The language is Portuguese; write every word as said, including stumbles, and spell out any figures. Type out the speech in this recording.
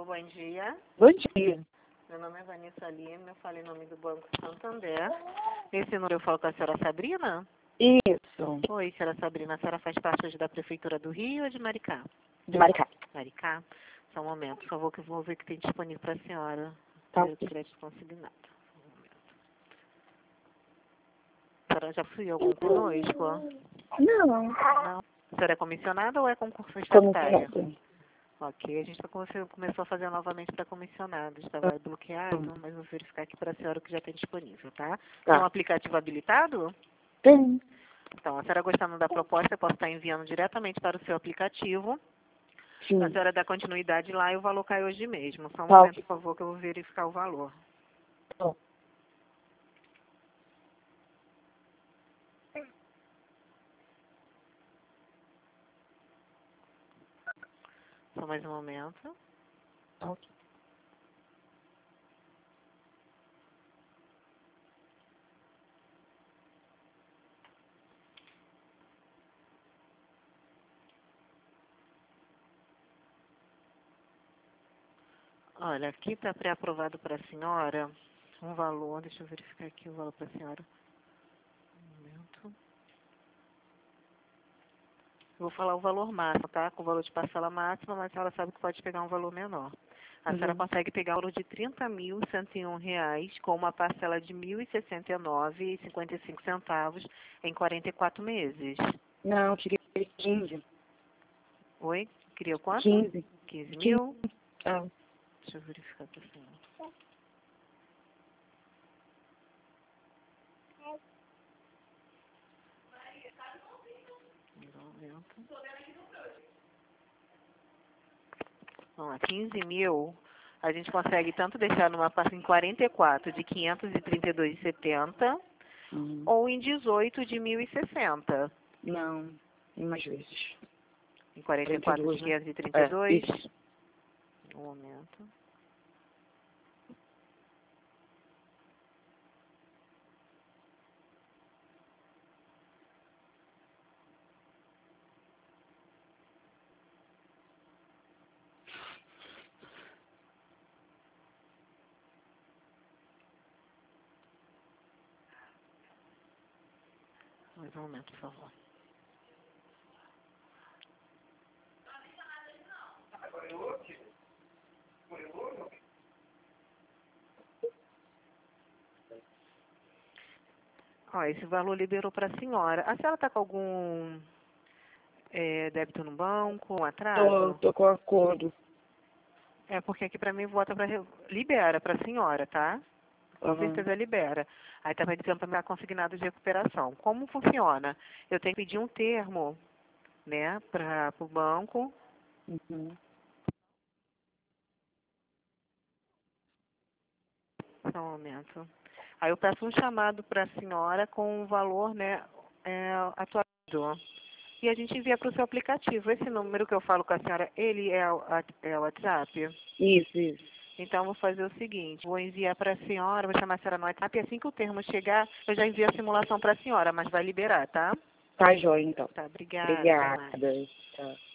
Alô, bom dia. Bom dia. Meu nome é Vanessa Lima, eu falo em nome do Banco Santander. Esse número eu falo com a senhora Sabrina? Isso, Oi, senhora Sabrina, a senhora faz parte hoje da Prefeitura do Rio ou de Maricá? de Maricá. Maricá? Só um momento, por favor, que eu vou ver o que tem disponível para a senhora. Tá O ok. crédito consignado. Um momento. A senhora já possui algum conosco? Não, Não. A senhora é comissionada ou é concurso estatutário? comissionado. Ok, a gente tá come- começou a fazer novamente para comissionados, estava bloqueado, mas vou verificar aqui para a senhora o que já tem disponível, tá? É um Tá. aplicativo habilitado? Tem. Então, a senhora gostando da proposta, eu posso estar enviando diretamente para o seu aplicativo. Sim. A senhora dá continuidade lá e o valor cai hoje mesmo. Só um Tá momento, ok. por favor, que eu vou verificar o valor. Tá. Só mais um momento. Tá ok. Olha, aqui está pré-aprovado para a senhora um valor, deixa eu verificar aqui o valor para a senhora. Um momento. Eu vou falar o valor máximo, tá? Com o valor de parcela máxima, mas a senhora sabe que pode pegar um valor menor. A senhora Uhum. consegue pegar o valor de trinta mil cento e um reais com uma parcela de mil e sessenta e nove reais e cinquenta e cinco centavos em quarenta e quatro meses. Não, tirei quinze. Oi? Queria quanto? quinze. quinze quinze. mil? Ah, Deixa eu verificar para a senhora. Um momento. Vamos lá, quinze mil. A gente consegue tanto deixar numa parcela em quarenta e quatro de quinhentos e trinta e dois reais e setenta centavos uhum. ou em dezoito de mil e sessenta. Não, tem mais vezes. Em quarenta e quatro de trinta e dois, né? quinhentos e trinta e É, dois. isso. Um momento. Mais um momento, por favor. Ó, esse valor liberou para a senhora. A senhora está com algum é, débito no banco, um Tô, atraso? tô com acordo. É porque aqui para mim vota para libera para a senhora, tá? Com Uhum. certeza libera. Aí está dizendo para me consignado de recuperação. Como funciona? Eu tenho que pedir um termo, né, para o banco. Uhum. Só um momento. Aí eu peço um chamado para a senhora com o valor, né, é, atualizado. E a gente envia para o seu aplicativo. Esse número que eu falo com a senhora, ele é o, a- é o WhatsApp? Isso, isso. Então, vou fazer o seguinte, vou enviar para a senhora, vou chamar a senhora no WhatsApp, e assim que o termo chegar, eu já envio a simulação para a senhora, mas vai liberar, tá? Tá jóia, então. Tá, obrigada, até Obrigada. mais. Tá.